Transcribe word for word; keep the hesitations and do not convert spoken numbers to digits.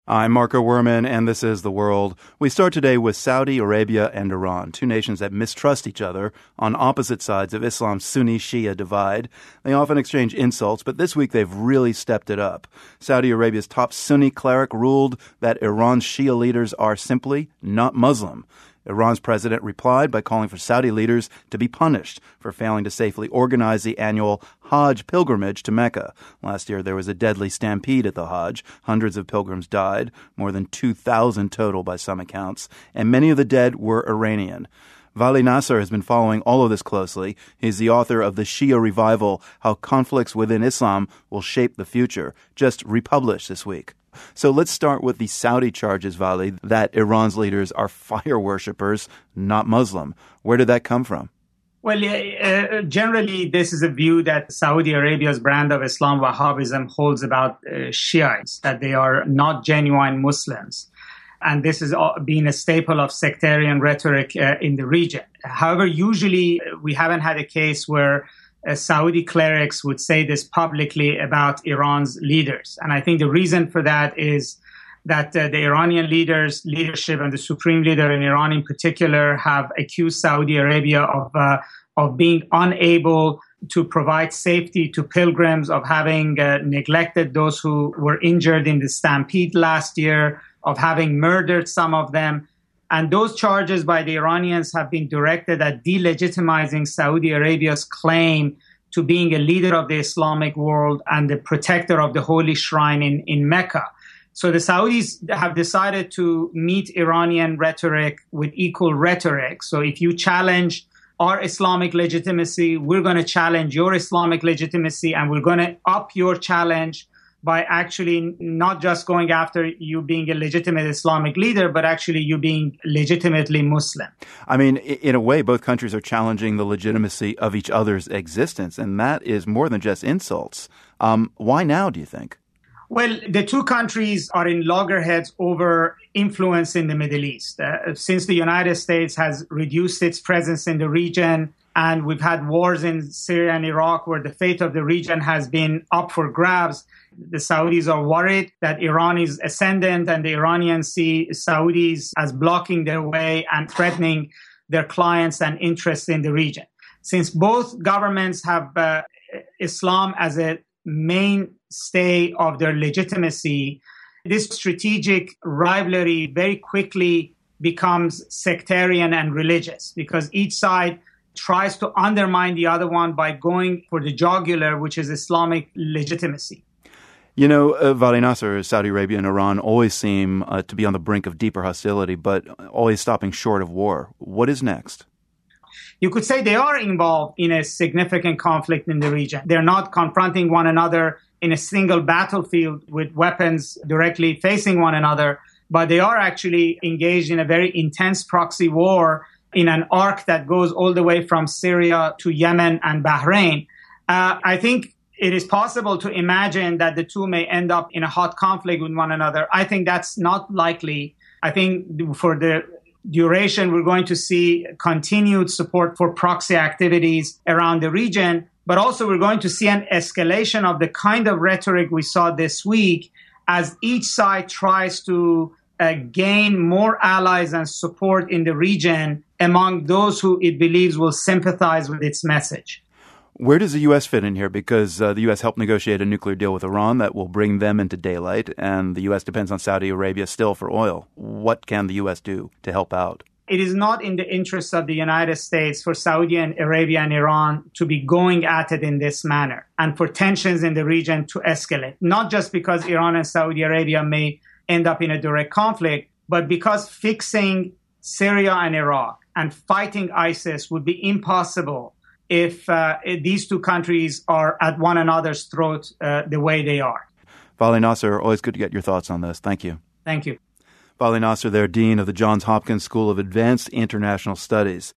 I'm Marco Werman, and this is The World. We start today with Saudi Arabia and Iran, two nations that mistrust each other on opposite sides of Islam's Sunni-Shia divide. They often exchange insults, but this week they've really stepped it up. Saudi Arabia's top Sunni cleric ruled that Iran's Shia leaders are simply not Muslim. Iran's president replied by calling for Saudi leaders to be punished for failing to safely organize the annual Hajj pilgrimage to Mecca. Last year, there was a deadly stampede at the Hajj. Hundreds of pilgrims died, more than two thousand total by some accounts, and many of the dead were Iranian. Vali Nasser has been following all of this closely. He's the author of The Shia Revival, How Conflicts Within Islam Will Shape the Future, just republished this week. So let's start with the Saudi charges, Vali, that Iran's leaders are fire worshippers, not Muslim. Where did that come from? Well, uh, generally, this is a view that Saudi Arabia's brand of Islam, Wahhabism, holds about uh, Shiites, that they are not genuine Muslims. And this has been a staple of sectarian rhetoric uh, in the region. However, usually we haven't had a case where uh, Saudi clerics would say this publicly about Iran's leaders. And I think the reason for that is that uh, the Iranian leaders, leadership and the supreme leader in Iran in particular have accused Saudi Arabia of uh, of being unable to provide safety to pilgrims, of having uh, neglected those who were injured in the stampede last year, of having murdered some of them. And those charges by the Iranians have been directed at delegitimizing Saudi Arabia's claim to being a leader of the Islamic world and the protector of the holy shrine in, in Mecca. So the Saudis have decided to meet Iranian rhetoric with equal rhetoric. So if you challenge our Islamic legitimacy, we're going to challenge your Islamic legitimacy, and we're going to up your challenge by actually not just going after you being a legitimate Islamic leader, but actually you being legitimately Muslim. I mean, in a way, both countries are challenging the legitimacy of each other's existence, and that is more than just insults. Um, why now, do you think? Well, the two countries are in loggerheads over influence in the Middle East. Uh, since the United States has reduced its presence in the region, and we've had wars in Syria and Iraq where the fate of the region has been up for grabs, the Saudis are worried that Iran is ascendant, and the Iranians see Saudis as blocking their way and threatening their clients and interests in the region. Since both governments have uh, Islam as a mainstay of their legitimacy, this strategic rivalry very quickly becomes sectarian and religious, because each side tries to undermine the other one by going for the jugular, which is Islamic legitimacy. You know, uh, Vali Nasser, Saudi Arabia and Iran always seem uh, to be on the brink of deeper hostility, but always stopping short of war. What is next? You could say they are involved in a significant conflict in the region. They're not confronting one another in a single battlefield with weapons directly facing one another, but they are actually engaged in a very intense proxy war in an arc that goes all the way from Syria to Yemen and Bahrain. Uh, I think it is possible to imagine that the two may end up in a hot conflict with one another. I think that's not likely. I think for the duration, we're going to see continued support for proxy activities around the region, but also we're going to see an escalation of the kind of rhetoric we saw this week as each side tries to uh, gain more allies and support in the region among those who it believes will sympathize with its message. Where does the U S fit in here? Because uh, the U S helped negotiate a nuclear deal with Iran that will bring them into daylight, and the U S depends on Saudi Arabia still for oil. What can the U S do to help out? It is not in the interests of the United States for Saudi Arabia and Iran to be going at it in this manner and for tensions in the region to escalate, not just because Iran and Saudi Arabia may end up in a direct conflict, but because fixing Syria and Iraq and fighting ISIS would be impossible if uh, these two countries are at one another's throat uh, the way they are. Vali Nasser, always good to get your thoughts on this. Thank you. Thank you. Vali Nasser, there, Dean of the Johns Hopkins School of Advanced International Studies.